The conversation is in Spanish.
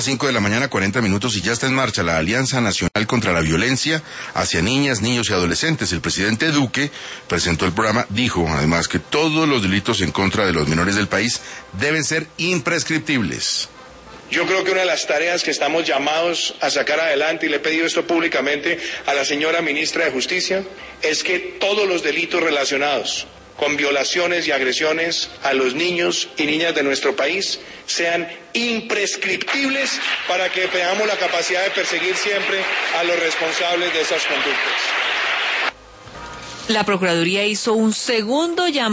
las 5 de la mañana, 40 minutos, y ya está en marcha la Alianza Nacional contra la Violencia hacia Niñas, Niños y Adolescentes. El presidente Duque presentó el programa, dijo además que todos los delitos en contra de los menores del país deben ser imprescriptibles. Yo creo que una de las tareas que estamos llamados a sacar adelante, y le he pedido esto públicamente a la señora ministra de Justicia, es que todos los delitos relacionados con violaciones y agresiones a los niños y niñas de nuestro país sean imprescriptibles para que tengamos la capacidad de perseguir siempre a los responsables de esas conductas. La Procuraduría hizo un segundo llamado